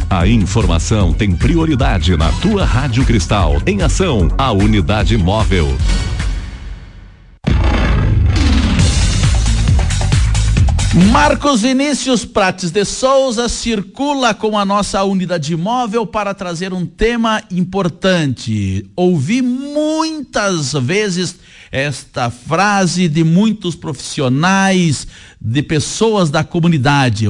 A informação tem prioridade na tua Rádio Cristal. Em ação, a unidade móvel. Marcos Vinícius Prates de Souza circula com a nossa unidade móvel para trazer um tema importante. Ouvi muitas vezes esta frase de muitos profissionais, de pessoas da comunidade.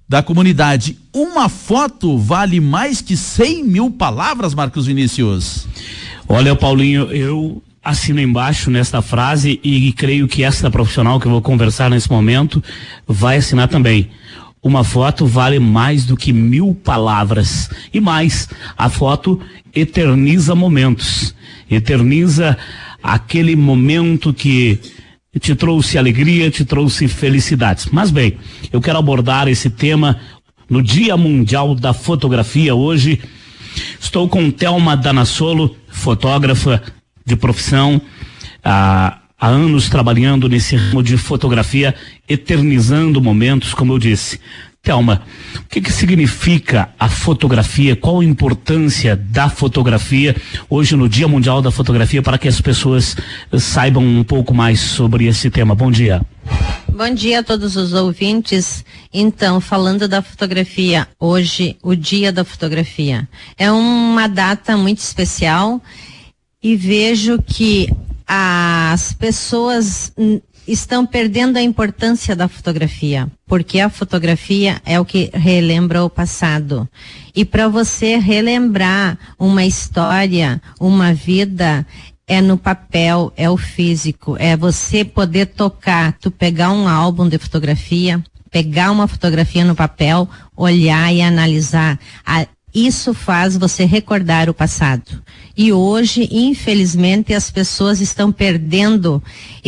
Uma foto vale mais que 100.000 palavras, Marcos Vinícius. Olha, Paulinho, eu assino embaixo nesta frase e creio que esta profissional que eu vou conversar nesse momento vai assinar também. Uma foto vale mais do que 1.000 palavras. E mais, a foto eterniza momentos. Eterniza aquele momento que te trouxe alegria, te trouxe felicidades. Mas bem, eu quero abordar esse tema no Dia Mundial da Fotografia hoje. Estou com Thelma Danassolo, fotógrafa de profissão, há anos trabalhando nesse ramo de fotografia, eternizando momentos, como eu disse. Thelma, o que significa a fotografia? Qual a importância da fotografia hoje no Dia Mundial da Fotografia, para que as pessoas saibam um pouco mais sobre esse tema? Bom dia. Bom dia a todos os ouvintes. Então, falando da fotografia, hoje, o Dia da Fotografia. É uma data muito especial e vejo que as pessoas estão perdendo a importância da fotografia, porque a fotografia é o que relembra o passado. E para você relembrar uma história, uma vida, é no papel, é o físico, é você poder tocar, tu pegar um álbum de fotografia, pegar uma fotografia no papel, olhar e analisar. Isso faz você recordar o passado. E hoje, infelizmente, as pessoas estão perdendo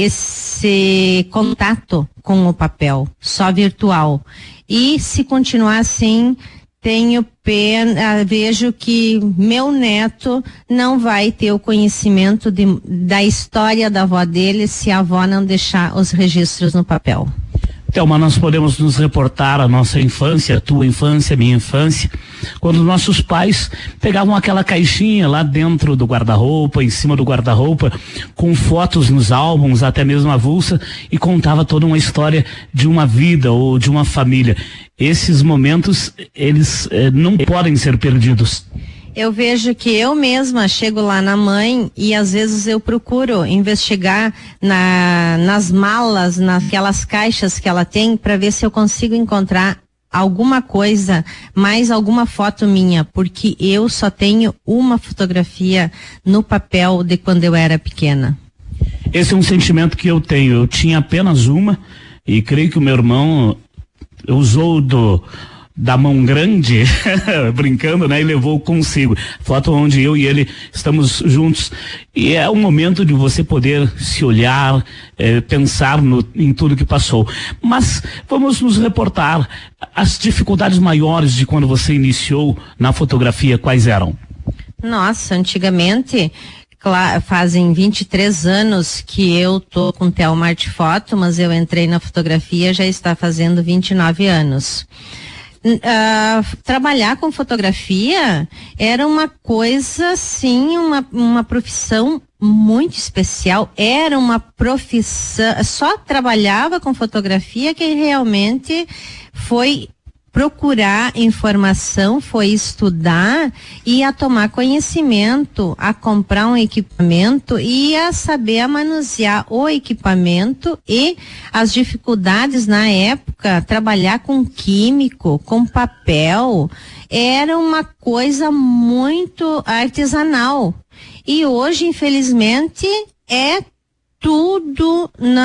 esse contato com o papel, só virtual. E se continuar assim, tenho pena, vejo que meu neto não vai ter o conhecimento da história da avó dele se a avó não deixar os registros no papel. Thelma, nós podemos nos reportar a nossa infância, tua infância, minha infância, quando nossos pais pegavam aquela caixinha lá dentro do guarda-roupa, em cima do guarda-roupa, com fotos nos álbuns, até mesmo avulsa, e contava toda uma história de uma vida ou de uma família. Esses momentos, eles não podem ser perdidos. Eu vejo que eu mesma chego lá na mãe e às vezes eu procuro investigar nas malas, naquelas caixas que ela tem, para ver se eu consigo encontrar alguma coisa, mais alguma foto minha, porque eu só tenho uma fotografia no papel de quando eu era pequena. Esse é um sentimento que eu tenho. Eu tinha apenas uma e creio que o meu irmão usou da mão grande, brincando, né? E levou consigo. Foto onde eu e ele estamos juntos. E é um momento de você poder se olhar, pensar em tudo que passou. Mas vamos nos reportar. As dificuldades maiores de quando você iniciou na fotografia, quais eram? Nossa, antigamente, fazem 23 anos que eu tô com Thelma Arte Foto, mas eu entrei na fotografia já está fazendo 29 anos. Trabalhar com fotografia era uma coisa, assim, uma profissão muito especial. Era uma profissão, só trabalhava com fotografia que realmente foi procurar informação, foi estudar e a tomar conhecimento, a comprar um equipamento e a saber manusear o equipamento e as dificuldades na época, trabalhar com químico, com papel, era uma coisa muito artesanal. E hoje, infelizmente, é tudo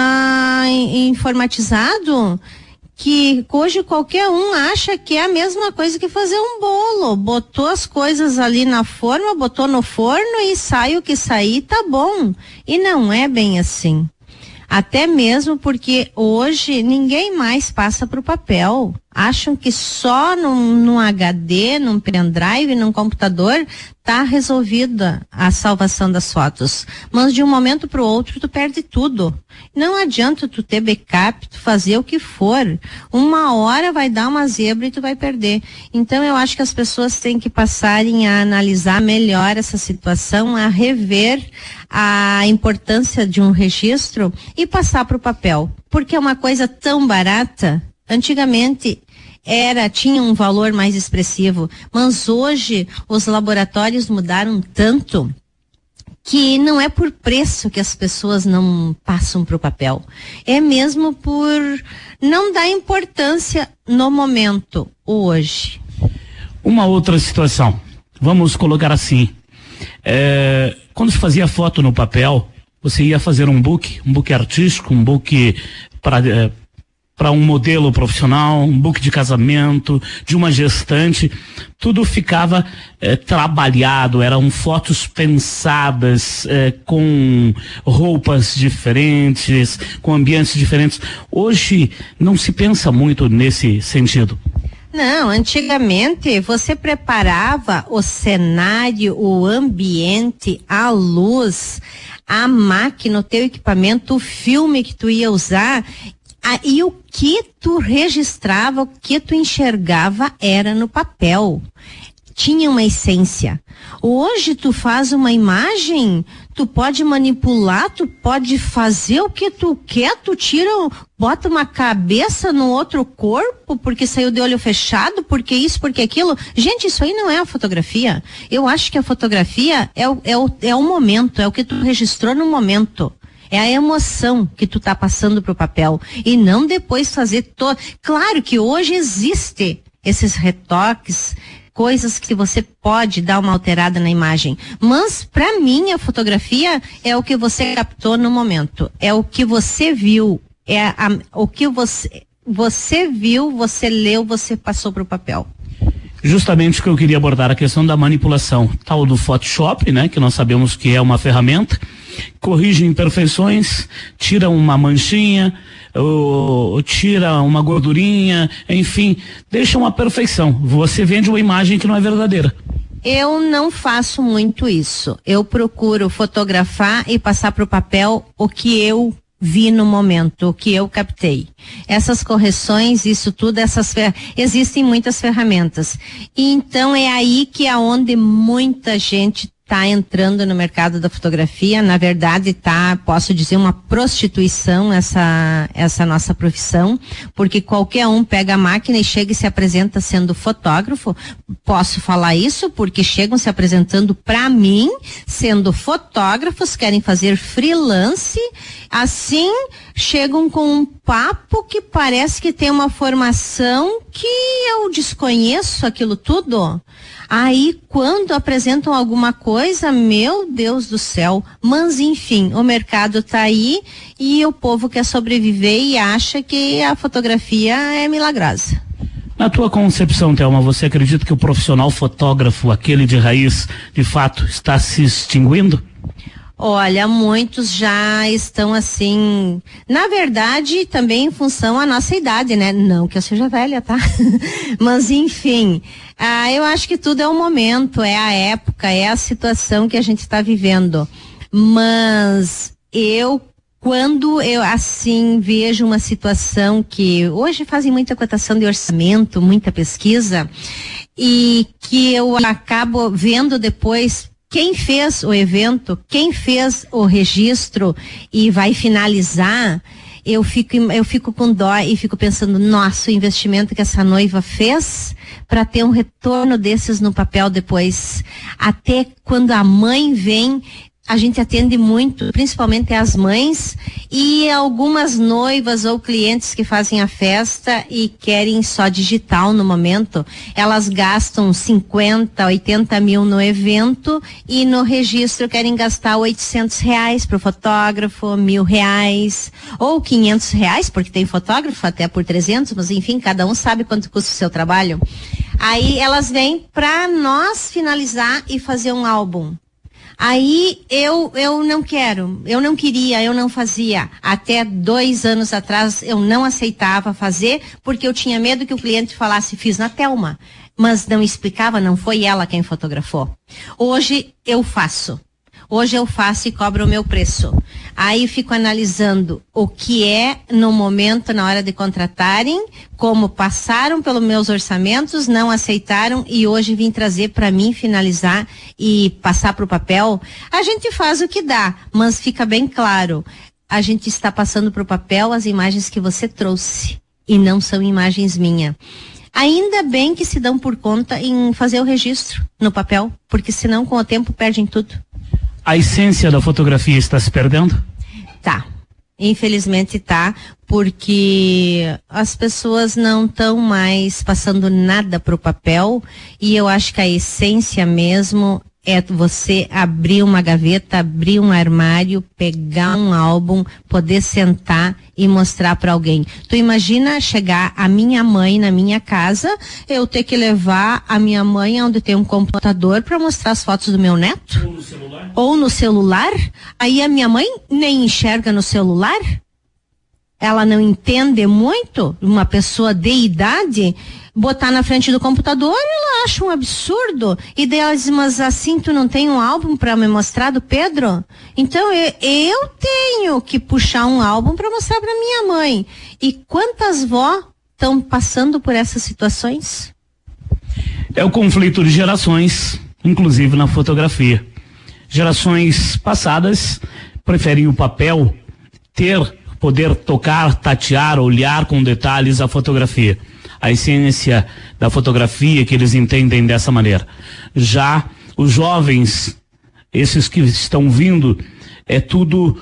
informatizado, que hoje qualquer um acha que é a mesma coisa que fazer um bolo. Botou as coisas ali na forma, botou no forno e sai o que sair, tá bom. E não é bem assim. Até mesmo porque hoje ninguém mais passa pro papel. Acham que só num HD, num pendrive, num computador, tá resolvida a salvação das fotos. Mas de um momento para o outro, tu perde tudo. Não adianta tu ter backup, tu fazer o que for. Uma hora vai dar uma zebra e tu vai perder. Então eu acho que as pessoas têm que passarem a analisar melhor essa situação, a rever a importância de um registro e passar para o papel. Porque é uma coisa tão barata. Antigamente tinha um valor mais expressivo, mas hoje os laboratórios mudaram tanto que não é por preço que as pessoas não passam para o papel. É mesmo por não dar importância no momento, hoje. Uma outra situação, vamos colocar assim, quando se fazia foto no papel, você ia fazer um book artístico, um book para um modelo profissional, um book de casamento, de uma gestante, tudo ficava trabalhado, eram fotos pensadas, com roupas diferentes, com ambientes diferentes. Hoje não se pensa muito nesse sentido. Não, antigamente você preparava o cenário, o ambiente, a luz, a máquina, o teu equipamento, o filme que tu ia usar. E o que tu registrava, o que tu enxergava era no papel. Tinha uma essência. Hoje tu faz uma imagem, tu pode manipular, tu pode fazer o que tu quer, tu bota uma cabeça no outro corpo porque saiu de olho fechado, porque isso, porque aquilo. Gente, isso aí não é a fotografia. Eu acho que a fotografia é o momento, é o que tu registrou no momento. É a emoção que tu tá passando pro papel e não depois fazer todo. Claro que hoje existe esses retoques, coisas que você pode dar uma alterada na imagem, mas para mim a fotografia é o que você captou no momento, é o que você viu, o que você viu, você leu, você passou pro papel. Justamente o que eu queria abordar, a questão da manipulação, tal do Photoshop, né, que nós sabemos que é uma ferramenta, corrige imperfeições, tira uma manchinha, ou tira uma gordurinha, enfim, deixa uma perfeição. Você vende uma imagem que não é verdadeira. Eu não faço muito isso. Eu procuro fotografar e passar para o papel o que eu vi no momento, o que eu captei. Essas correções, isso tudo, existem muitas ferramentas. E então é aí que é onde muita gente está entrando no mercado da fotografia. Na verdade, posso dizer, uma prostituição essa nossa profissão, porque qualquer um pega a máquina e chega e se apresenta sendo fotógrafo. Posso falar isso porque chegam se apresentando para mim, sendo fotógrafos, querem fazer freelance, assim chegam com um papo que parece que tem uma formação que eu desconheço aquilo tudo. Aí, quando apresentam alguma coisa, meu Deus do céu, mas enfim, o mercado tá aí e o povo quer sobreviver e acha que a fotografia é milagrosa. Na tua concepção, Thelma, você acredita que o profissional fotógrafo, aquele de raiz, de fato, está se extinguindo? Olha, muitos já estão assim, na verdade, também em função à nossa idade, né? Não que eu seja velha, tá? Mas enfim, eu acho que tudo é o momento, é a época, é a situação que a gente está vivendo. Mas quando eu assim vejo uma situação que hoje fazem muita cotação de orçamento, muita pesquisa, e que eu acabo vendo depois quem fez o evento, quem fez o registro e vai finalizar, eu fico com dó e fico pensando, nossa, o investimento que essa noiva fez para ter um retorno desses no papel depois. Até quando a mãe vem, a gente atende muito, principalmente as mães e algumas noivas ou clientes que fazem a festa e querem só digital no momento. Elas gastam 50, 80 mil no evento e no registro querem gastar R$800 pro fotógrafo, R$1.000 ou R$500, porque tem fotógrafo até por 300, mas enfim, cada um sabe quanto custa o seu trabalho. Aí elas vêm para nós finalizar e fazer um álbum. Aí eu não quero, eu não queria, eu não fazia. Até 2 anos atrás eu não aceitava fazer porque eu tinha medo que o cliente falasse, fiz na Telma. Mas não explicava, não foi ela quem fotografou. Hoje eu faço. Hoje eu faço e cobro o meu preço. Aí fico analisando o que é no momento, na hora de contratarem, como passaram pelos meus orçamentos, não aceitaram e hoje vim trazer para mim finalizar e passar para o papel. A gente faz o que dá, mas fica bem claro, a gente está passando para o papel as imagens que você trouxe e não são imagens minhas. Ainda bem que se dão por conta em fazer o registro no papel, porque senão com o tempo perdem tudo. A essência da fotografia está se perdendo? Tá. Infelizmente tá, porque as pessoas não estão mais passando nada pro papel e eu acho que a essência mesmo é você abrir uma gaveta, abrir um armário, pegar um álbum, poder sentar e mostrar para alguém. Tu imagina chegar a minha mãe na minha casa, eu ter que levar a minha mãe onde tem um computador para mostrar as fotos do meu neto? Ou no celular? Ou no celular? Aí a minha mãe nem enxerga no celular? Ela não entende muito, uma pessoa de idade, botar na frente do computador, ela acha um absurdo. E daí ela diz, mas assim tu não tem um álbum para me mostrar do Pedro? Então eu tenho que puxar um álbum para mostrar para minha mãe. E quantas vó estão passando por essas situações? É o conflito de gerações, inclusive na fotografia. Gerações passadas preferem o papel, poder tocar, tatear, olhar com detalhes a fotografia. A essência da fotografia que eles entendem dessa maneira. Já os jovens, esses que estão vindo, é tudo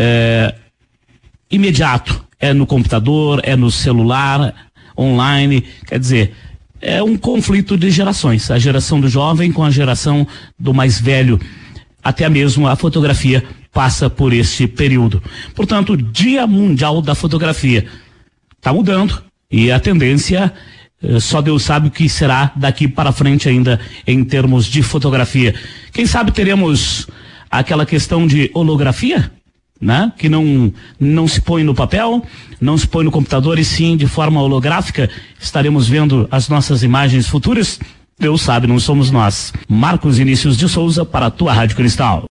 imediato. É no computador, é no celular, online. Quer dizer, é um conflito de gerações. A geração do jovem com a geração do mais velho. Até mesmo a fotografia passa por esse período. Portanto, Dia Mundial da Fotografia está mudando e a tendência, só Deus sabe o que será daqui para frente ainda em termos de fotografia. Quem sabe teremos aquela questão de holografia, né? Que não se põe no papel, não se põe no computador e sim de forma holográfica. Estaremos vendo as nossas imagens futuras. Deus sabe, não somos nós. Marcos Vinícius de Souza para a tua Rádio Cristal.